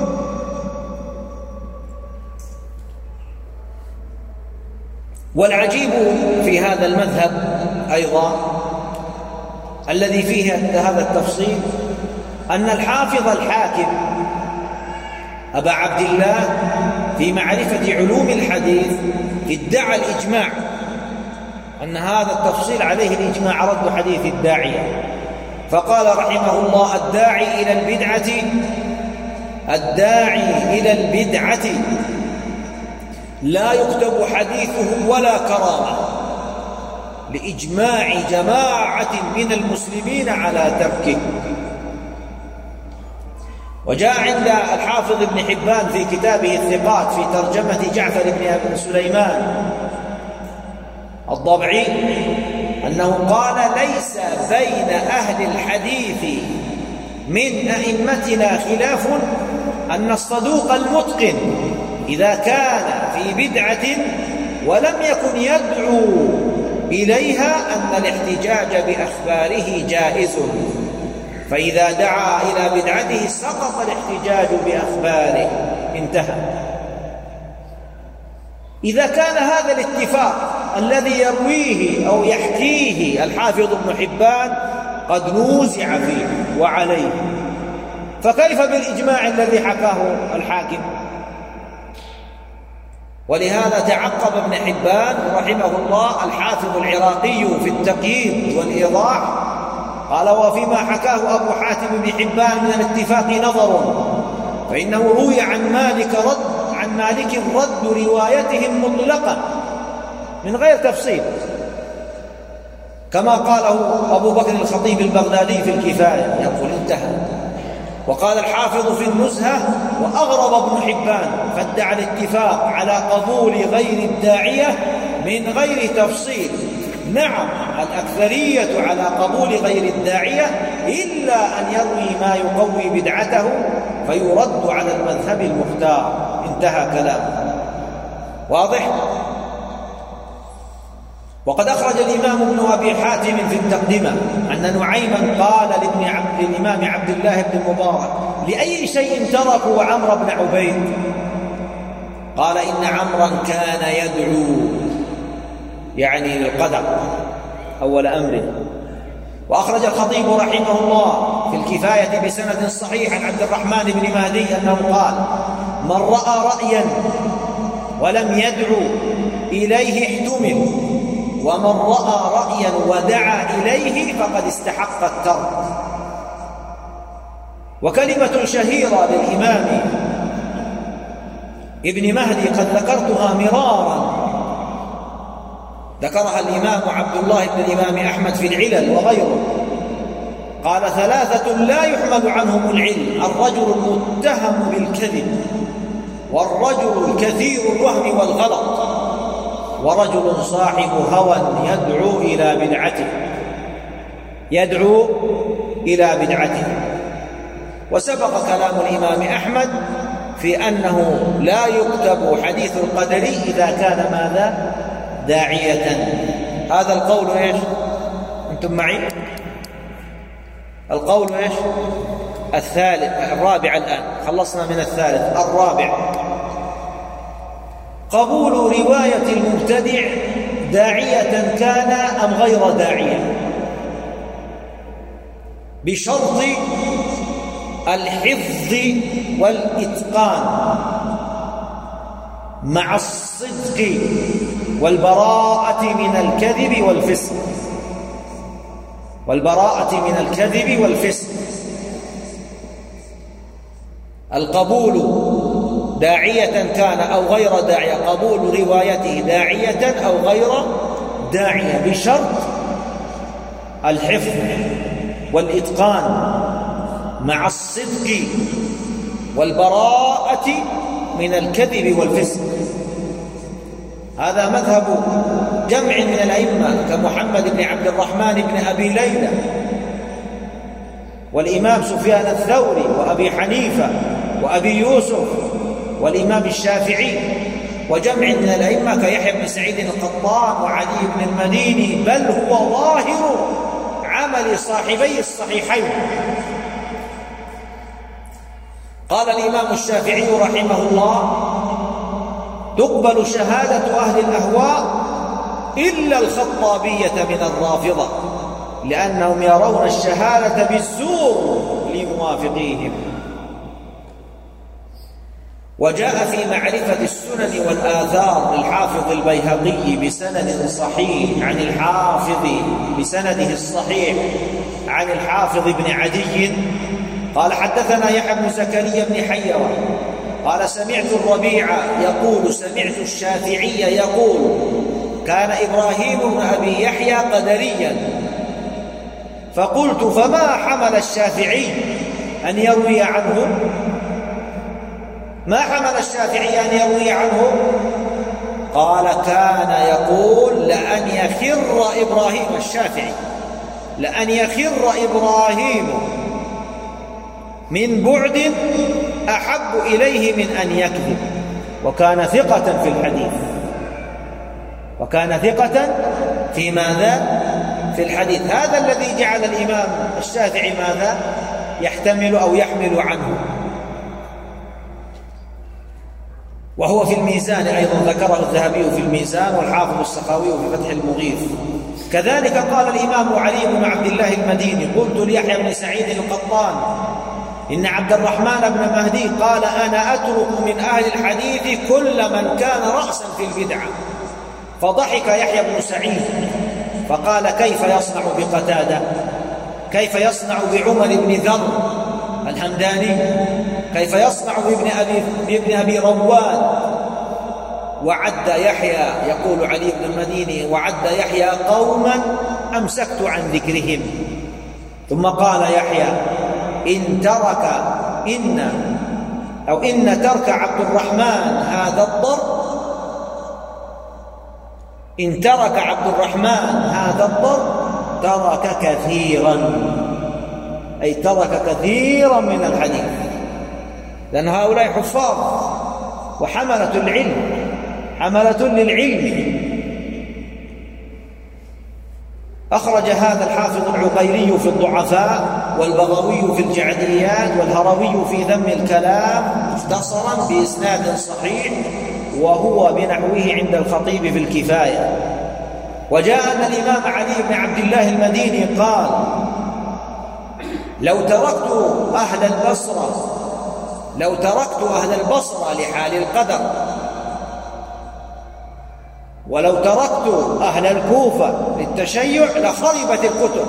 والعجيب في هذا المذهب أيضا الذي فيه هذا التفصيل أن الحافظ الحاكم أبا عبد الله في معرفة علوم الحديث ادعى الإجماع، أن هذا التفصيل عليه الإجماع رد حديث الداعية، فقال رحمه الله: الداعي إلى البدعة الداعي إلى البدعة لا يكتب حديثه ولا كرامة، لإجماع جماعة من المسلمين على تركه. وجاء عند الحافظ ابن حبان في كتابه الثقات في ترجمة جعفر بن سليمان الضبعي أنه قال: ليس بين أهل الحديث من أئمتنا خلاف أن الصدوق المتقن إذا كان في بدعة ولم يكن يدعو إليها أن الاحتجاج بأخباره جائز، فإذا دعا إلى بدعته سقط الاحتجاج بأخباره. انتهى. إذا كان هذا الاتفاق الذي يرويه أو يحكيه الحافظ ابن حبان قد نوزع فيه وعليه، فكيف بالإجماع الذي حكاه الحاكم؟ ولهذا تعقب ابن حبان رحمه الله الحافظ العراقي في التقييد والإيضاح، قال: وفيما حكاه أبو حاتم بن حبان من الاتفاق نظر، فإنه روي عن مالك رد عن مالك رد روايتهم مطلقا من غير تفصيل، كما قاله أبو بكر الخطيب البغدادي في الكفاية. يقول: انتهى. وقال الحافظ في النزهة: وأغرب ابن حبان فادعى الاتفاق على قبول غير الداعية من غير تفصيل. نعم، الأكثرية على قبول غير الداعية، إلا أن يروي ما يقوي بدعته فيرد على المذهب المختار. انتهى كلامه. واضح؟ وقد أخرج الإمام ابن أبي حاتم في التقدمة أن نعيما قال لابن عبد الإمام عبد الله بن المبارك: لأي شيء تركوا عمرو بن عبيد؟ قال: إن عمرا كان يدعو، يعني للقدر أول أمره. وأخرج الخطيب رحمه الله في الكفاية بسند صحيح عن عبد الرحمن بن مهدي أنه قال: من رأى رأيا ولم يدعو إليه احتمل، ومن رأى رأيا ودعا إليه فقد استحق الترك. وكلمة شهيرة للإمام ابن مهدي قد ذكرتها مرارا، ذكرها الإمام عبد الله بن الإمام أحمد في العلل وغيره، قال: ثلاثة لا يحمل عنهم العلم: الرجل المتهم بالكذب، والرجل الكثير الوهم والغلط، ورجل صاحب هوى يدعو إلى بدعته يدعو إلى بدعته. وسبق كلام الإمام أحمد في أنه لا يكتب حديث القدر إذا كان ماذا؟ داعية. هذا القول إيش؟ أنتم معي؟ القول إيش؟ الثالث الرابع. الآن خلصنا من الثالث. الرابع: قبول رواية المبتدع داعية كان أم غير داعية، بشرط الحفظ والإتقان مع الصدق والبراءة من الكذب والفسق والبراءة من الكذب والفسق. القبول داعية كان أو غير داعية، قبول روايته داعية أو غير داعية، بشرط الحفظ والإتقان مع الصدق والبراءة من الكذب والفسق. هذا مذهب جمع من الأئمة كمحمد بن عبد الرحمن بن أبي ليلى والإمام سفيان الثوري وأبي حنيفة وأبي يوسف والإمام الشافعي، وجمع من الأئمة كيحيى بن سعيد القطان وعلي بن المديني، بل هو ظاهر عمل صاحبي الصحيحين. قال الإمام الشافعي رحمه الله: تقبل شهادة أهل الأهواء إلا الخطابية من الرافضة، لأنهم يرون الشهادة بالزور لموافقيهم. وجاء في معرفة السنن والآثار للحافظ البيهقي بسند صحيح عن الحافظ بسنده الصحيح عن الحافظ بن عدي قال: حدثنا يحيى بن زكريا بن حيوة قال: سمعت الربيع يقول: سمعت الشافعي يقول: كان إبراهيم بن أبي يحيى قدريا. فقلت: فما حمل الشافعي أن يروي عنه؟ ما حمل الشافعي أن يروي عنه؟ قال: كان يقول: لأن يخر إبراهيم الشافعي لأن يخر إبراهيم من بعد أحب إليه من أن يكذب. وكان ثقة في الحديث وكان ثقة في ماذا؟ في الحديث. هذا الذي جعل الإمام الشافعي ماذا؟ يحتمل أو يحمل عنه. وهو في الميزان أيضا ذكره الذهبي في الميزان والحافظ السخاوي في فتح المغيث. كذلك قال الإمام علي بن عبد الله المديني: قلت ليحيى بن سعيد القطان: إن عبد الرحمن بن مهدي قال: أنا أترك من أهل الحديث كل من كان رأسا في البدعة. فضحك يحيى بن سعيد فقال: كيف يصنع بقتادة؟ كيف يصنع بعمر بن ذر الهمداني؟ كيف يصنع بابن أبي, بابن أبي رواد؟ وعد يحيى، يقول علي بن المديني: وعد يحيى قوما أمسكت عن ذكرهم. ثم قال يحيى: إن ترك إن أو إن ترك عبد الرحمن هذا الضر إن ترك عبد الرحمن هذا الضر ترك كثيرا، أي ترك كثيرا من الحديث، لأن هؤلاء حفاظ وحملة العلم حملة للعلم. أخرج هذا الحافظ العقيري في الضعفاء، والبغوي في الجعديات، والهروي في ذم الكلام مختصرا بإسناد صحيح، وهو بنحوه عند الخطيب في الكفاية. وجاء أن الإمام علي بن عبد الله المديني قال: لو تركت أهل البصرة لو تركت أهل البصرة لحال القدر، ولو تركت أهل الكوفة للتشيع لخربت الكتب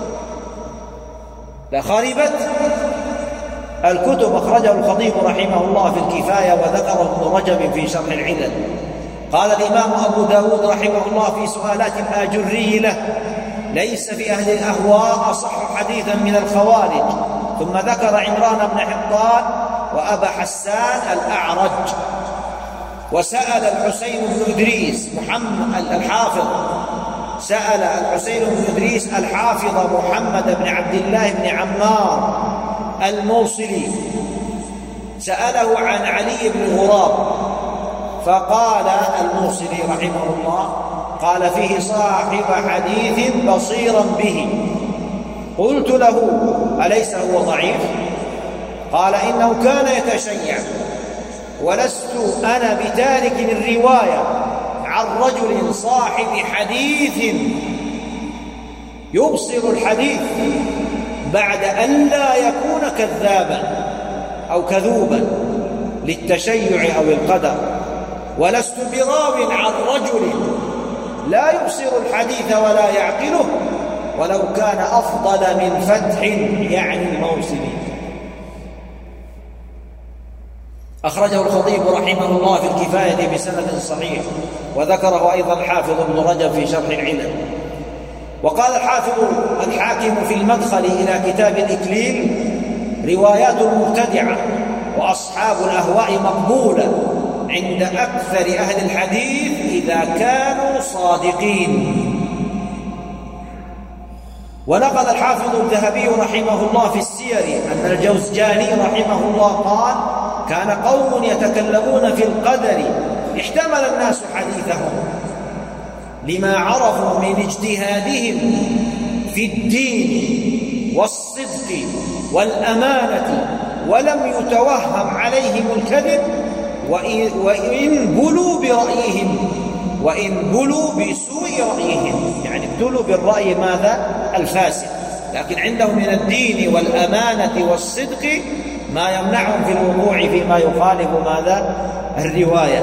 لخربت الكتب. أخرجه الخطيب رحمه الله في الكفاية، وذكره ابن رجب في شرح العلل. قال الإمام أبو داود رحمه الله في سؤالات الآجري له: ليس في أهل الأهواء أصح حديثا من الخوارج. ثم ذكر عمران بن حطان وأبا حسان الأعرج. وسأل الحسين بن إدريس محمد الحافظ سأل الحسين بن إدريس الحافظ محمد بن عبد الله بن عمار الموصلي، سأله عن علي بن غراب، فقال الموصلي رحمه الله: قال فيه صاحب حديث بصيرا به. قلت له: أليس هو ضعيف؟ قال: إنه كان يتشيع، ولست أنا بتارك الرواية عن رجل صاحب حديث يبصر الحديث بعد أن لا يكون كذابا أو كذوبا للتشيع أو القدر، ولست براو عن رجل لا يبصر الحديث ولا يعقله، ولو كان أفضل من فتح يعني الموصلي. أخرجه الخطيب رحمه الله في الكفاية بسند صحيح، وذكره أيضا الحافظ ابن رجب في شرح العلل. وقال الحافظ الحاكم في المدخل إلى كتاب الإكليل: روايات المبتدعة وأصحاب الأهواء مقبولة، عند أكثر أهل الحديث إذا كانوا صادقين. ونقل الحافظ الذهبي رحمه الله في السير أن الجوزجاني رحمه الله قال: كان قوم يتكلمون في القدر احتمل الناس حديثهم لما عرفوا من اجتهادهم في الدين والصدق والأمانة، ولم يتوهم عليهم الكذب، وإن بلوا برأيهم وإن بلوا بسوء رأيهم، يعني ابتلوا بالرأي ماذا؟ الفاسد، لكن عندهم من الدين والأمانة والصدق ما يمنعهم في الوقوع فيما يخالف ماذا؟ الرواية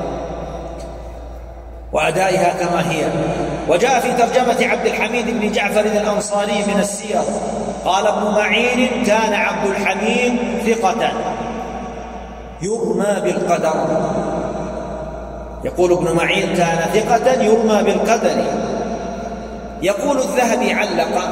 وأدائها كما هي. وجاء في ترجمة عبد الحميد بن جعفر الأنصاري من السير قال ابن معين: كان عبد الحميد ثقة يرمى بالقدر. يقول ابن معين: كان ثقة يرمى بالقدر. يقول الذهبي علق: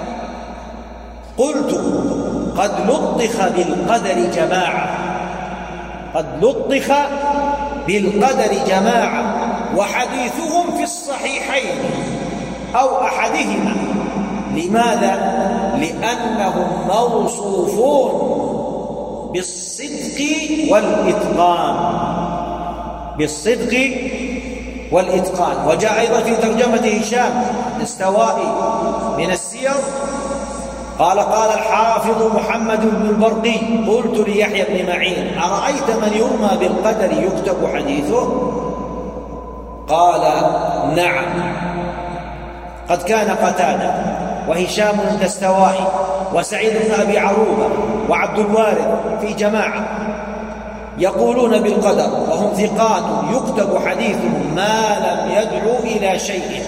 قلت: قد لطخ بالقدر جماعة قد لطخ بالقدر جماعة وحديثهم في الصحيحين أو أحدهما. لماذا؟ لأنهم موصوفون بالصدق والإتقان بالصدق والإتقان. وجاء أيضا في ترجمة هشام الدستوائي من السير قال: قال الحافظ محمد بن البرقي: قلت ليحيى بن معين: أرأيت من يرمى بالقدر يكتب حديثه؟ قال: نعم، قد كان قتادة وهشام الدستوائي وسعيد بن أبي عروبة وعبد الوارث في جماعة يقولون بالقدر وهم ثقات يكتب حديثهم ما لم يدعو إلى شيء.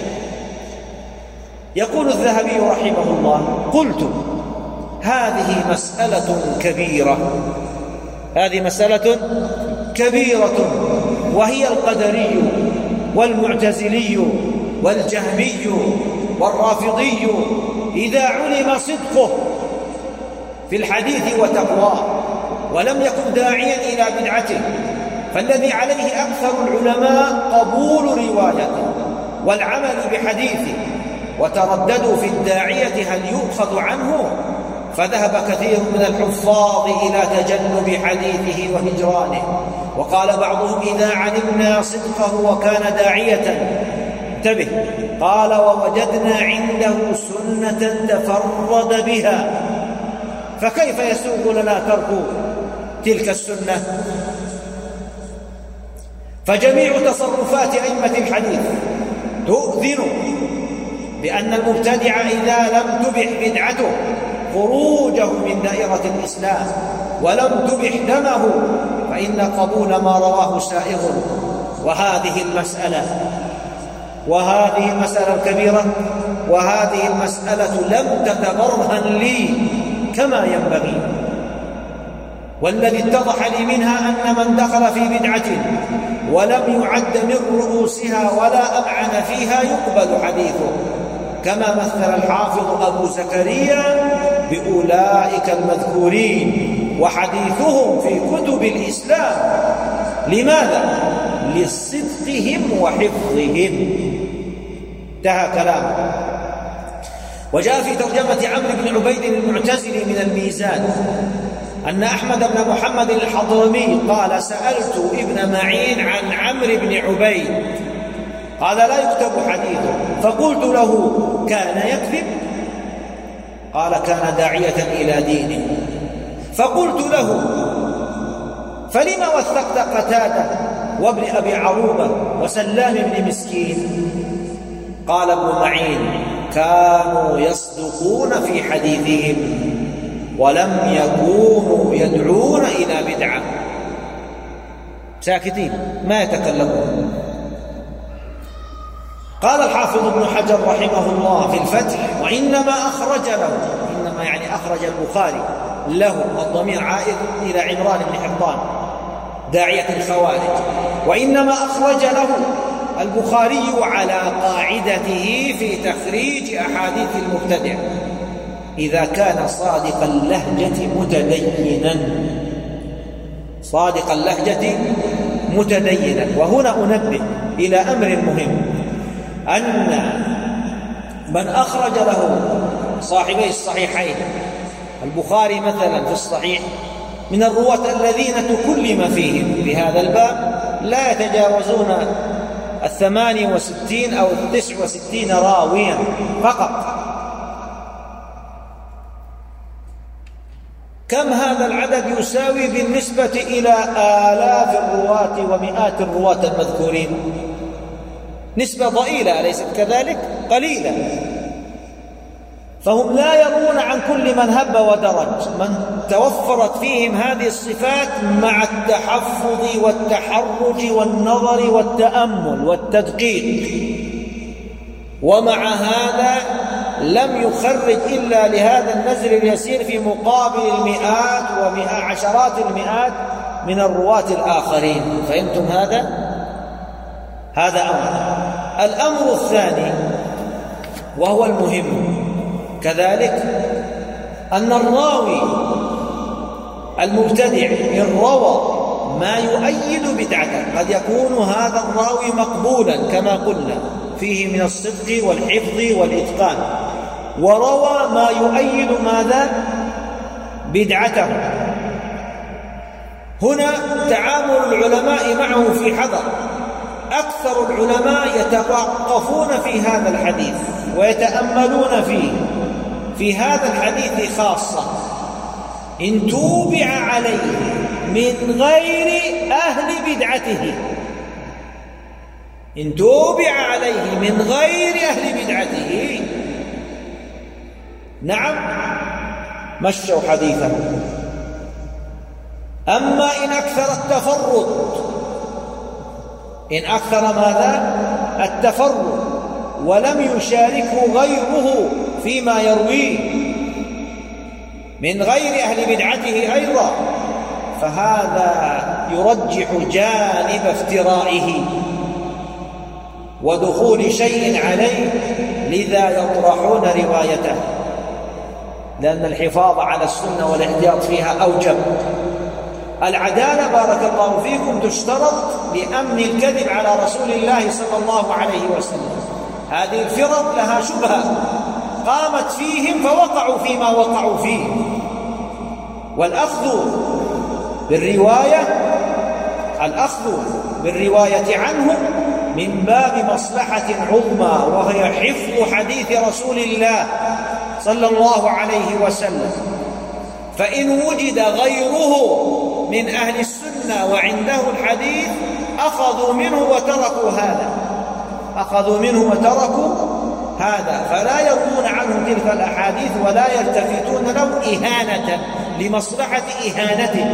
يقول الذهبي رحمه الله: قلت: هذه مسألة كبيرة هذه مسألة كبيرة وهي القدري والمعتزلي والجهمي والرافضي إذا علم صدقه في الحديث وتقواه ولم يكن داعيا إلى بدعته، فالذي عليه أكثر العلماء قبول روايته والعمل بحديثه، وترددوا في الداعية هل يؤخذ عنه، فذهب كثير من الحفاظ إلى تجنب حديثه وهجرانه. وقال بعضهم: إذا علمنا صدقه وكان داعية، انتبه، قال: ووجدنا عنده سنة تفرد بها، فكيف يسوغ لنا ترك تلك السنة؟ فجميع تصرفات أئمة الحديث تؤذن بأن المبتدع إذا لم تبح بدعته خروجه من دائرة الإسلام ولم تبح دمه فإن قبول ما رواه سائغ. وهذه المسألة وهذه المسألة الكبيرة وهذه المسألة لم تتبرهن لي كما ينبغي، والذي اتضح لي منها أن من دخل في بدعة ولم يعد من رؤوسها ولا أمعن فيها يقبل حديثه، كما مثل الحافظ أبو زكريا بأولئك المذكورين وحديثهم في كتب الإسلام. لماذا؟ لصدقهم وحفظهم. انتهى كلامه. وجاء في ترجمة عمرو بن عبيد المعتزلي من الميزان أن أحمد بن محمد الحضرمي قال: سألت ابن معين عن عمرو بن عبيد، قال: لا يكتب حديثه، فقلت له: كان يكذب؟ قال: كان داعية إلى دينه. فقلت له: فلما وثقت قتادة وابن أبي عروبة وسلام بن مسكين؟ قال ابن معين: كانوا يصدقون في حديثهم ولم يكونوا يدعون إلى بدعة. ساكتين ما يتكلمون. قال الحافظ ابن حجر رحمه الله في الفتح: وإنما أخرج له، إنما يعني أخرج البخاري له، والضمير عائد إلى عمران بن حبان داعية الخوارج، وإنما أخرج له البخاري على قاعدته في تخريج أحاديث المبتدع إذا كان صادق اللهجة متدينا، صادق اللهجة متدينا. وهنا أنبه إلى أمر مهم، أن من أخرج له صاحبي الصحيحين البخاري مثلا في الصحيح من الرواة الذين تكلم فيهم بهذا الباب لا يتجاوزون الثمانية وستين أو التسع وستين راويا فقط. كم هذا العدد يساوي بالنسبة إلى آلاف الرواة ومئات الرواة المذكورين؟ نسبة ضئيلة، أليست كذلك؟ قليلة. فهم لا يرون عن كل من هب ودرج، من توفرت فيهم هذه الصفات مع التحفظ والتحرج والنظر والتأمل والتدقيق، ومع هذا لم يخرج إلا لهذا النزل اليسير في مقابل المئات وعشرات المئات من الرواة الآخرين. فهمتم هذا؟ هذا أمر. الأمر الثاني وهو المهم كذلك، أن الراوي المبتدع إن روى ما يؤيد بدعته، قد يكون هذا الراوي مقبولا كما قلنا فيه من الصدق والحفظ والإتقان، وروى ما يؤيد ماذا؟ بدعته. هنا تعامل العلماء معه في حذر. أكثر العلماء يتوقفون في هذا الحديث ويتأملون فيه، في هذا الحديث خاصة، إن توبع عليه من غير أهل بدعته، إن توبع عليه من غير أهل بدعته، نعم مشوا حديثه. أما إن أكثر التفرد، إن أكثر ماذا؟ التفرد، ولم يشاركه غيره فيما يرويه من غير أهل بدعته أيضا، فهذا يرجح جانب افترائه ودخول شيء عليه، لذا يطرحون روايته، لأن الحفاظ على السنة والاحتياط فيها أوجب. العدالة بارك الله فيكم تشترط لأمن الكذب على رسول الله صلى الله عليه وسلم. هذه الفرق لها شبهة قامت فيهم فوقعوا فيما وقعوا فيه، والأخذ بالرواية الأخذ بالرواية عنهم من باب مصلحة عظمى، وهي حفظ حديث رسول الله صلى الله عليه وسلم. فإن وجد غيره من أهل السنة وعنده الحديث أخذوا منه وتركوا هذا، أخذوا منه وتركوا هذا، فلا يروون عنه تلك الأحاديث ولا يلتفتون له إهانة لمصلحة إهانته،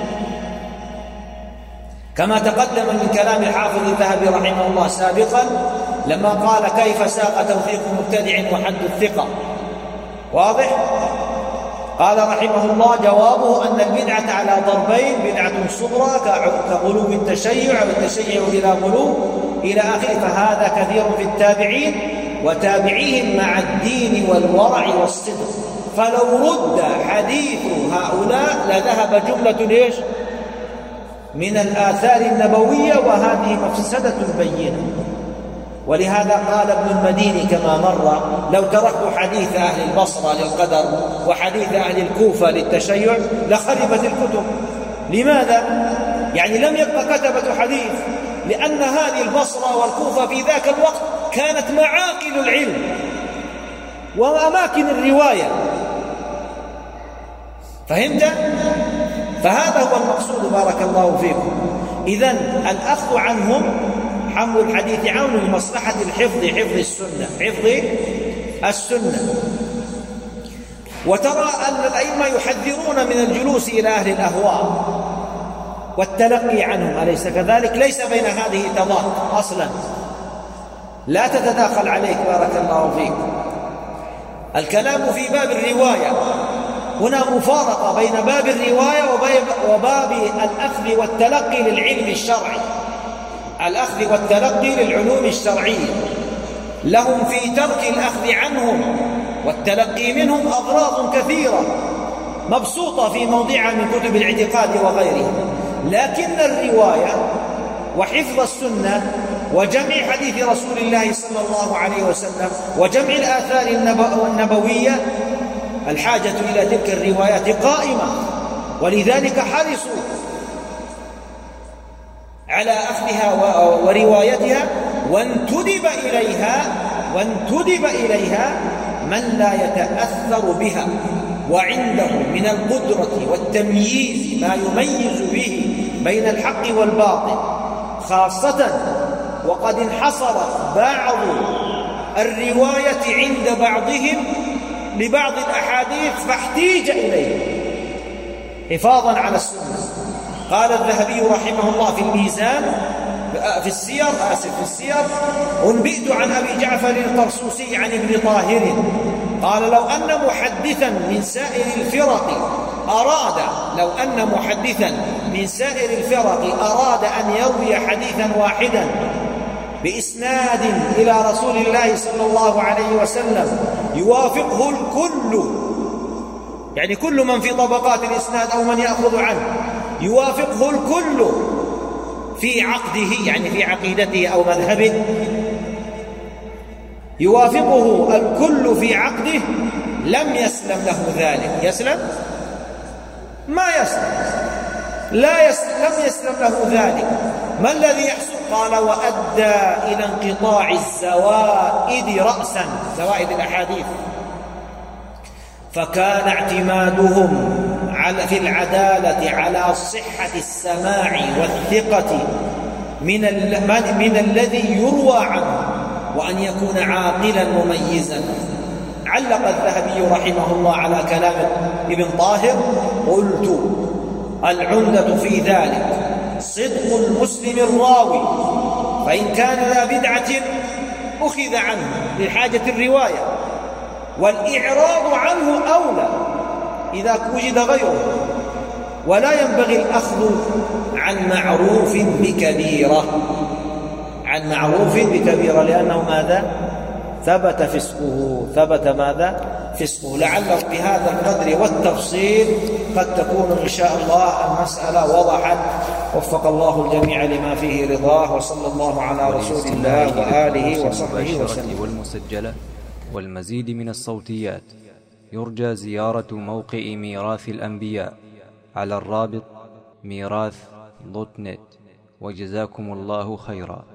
كما تقدم من كلام الحافظ الذهبي رحمه الله سابقا لما قال كيف ساق توثيق مبتدع وحد الثقة. واضح؟ قال رحمه الله جوابه أن البدعة على ضربين: بدعة صغرى كغلو التشيع والتشيع إلى غلو إلى آخره، فهذا كثير في التابعين وتابعيهم مع الدين والورع والصدق، فلو رد حديث هؤلاء لذهب جملة ليش؟ من الآثار النبوية، وهذه مفسدة بينة. ولهذا قال ابن المديني كما مر: لو تركوا حديث أهل البصرة للقدر وحديث أهل الكوفة للتشيع لخربت الكتب. لماذا؟ يعني لم يبقى كتبة حديث، لأن هذه البصرة والكوفة في ذاك الوقت كانت معاقل العلم وأماكن الرواية. فهمت؟ فهذا هو المقصود بارك الله فيكم. إذن الأخذ عنهم حمل الحديث عنه لمصلحة الحفظ، حفظ السنة، حفظ السنة. وترى أن الأئمة يحذرون من الجلوس إلى أهل الأهواء والتلقي عنهم، أليس كذلك؟ ليس بين هذه تضاد أصلا، لا تتداخل عليك بارك الله فيك. الكلام في باب الرواية، هنا مفارقة بين باب الرواية وباب الأخذ والتلقي للعلم الشرعي، الأخذ والتلقي للعلوم الشرعية. لهم في ترك الأخذ عنهم والتلقي منهم أغراض كثيرة مبسوطة في موضعها من كتب الاعتقاد وغيرها، لكن الرواية وحفظ السنة وجمع حديث رسول الله صلى الله عليه وسلم وجمع الآثار النبوية، الحاجة إلى تلك الروايات قائمة، ولذلك حرصوا على أخذها وروايتها، وانتدب إليها وانتدب إليها من لا يتأثر بها وعنده من القدرة والتمييز ما يميز به بين الحق والباطل، خاصة وقد انحصرت بعض الرواية عند بعضهم لبعض الأحاديث فاحتيج إليه حفاظا على السنة. قال الذهبي رحمه الله في الميزان في السير آسف في السير أنبئت عن أبي جعفر الطرسوسي عن ابن طاهر قال لو أن محدثا من سائر الفرق أراد لو أن محدثا من سائر الفرق أراد أن يروي حديثا واحدا بإسناد إلى رسول الله صلى الله عليه وسلم يوافقه الكل، يعني كل من في طبقات الإسناد أو من يأخذ عنه يوافقه الكل في عقده، يعني في عقيدته أو مذهبه، يوافقه الكل في عقده، لم يسلم له ذلك. يسلم؟ ما يسلم، لا يسلم، لم يسلم له ذلك. ما الذي يحصل؟ قال وأدى إلى انقطاع الزوائد رأسا، زوائد الأحاديث، فكان اعتمادهم في العدالة على صحة السماع والثقة من, من الذي يروى عنه، وأن يكون عاقلا مميزا. علق الذهبي رحمه الله على كلام ابن طاهر: قلت العمدة في ذلك صدق المسلم الراوي، فإن كان ذا بدعة أخذ عنه لحاجة الرواية، والإعراض عنه أولى إذا وجد غيره، ولا ينبغي الأخذ عن معروف بكبيرة عن معروف بكبيرة لأنه ماذا؟ ثبت فسقه ثبت ماذا؟ فسقه. لعل بهذا القدر والتفصيل قد تكون إن شاء الله المسألة وضحت. وفق الله الجميع لما فيه رضاه، وصلى الله على رسول الله وآله وصحبه وسلم. والمسجلة والمزيد من الصوتيات يرجى زيارة موقع ميراث الأنبياء على الرابط ميراث دوت نت. وجزاكم الله خيرا.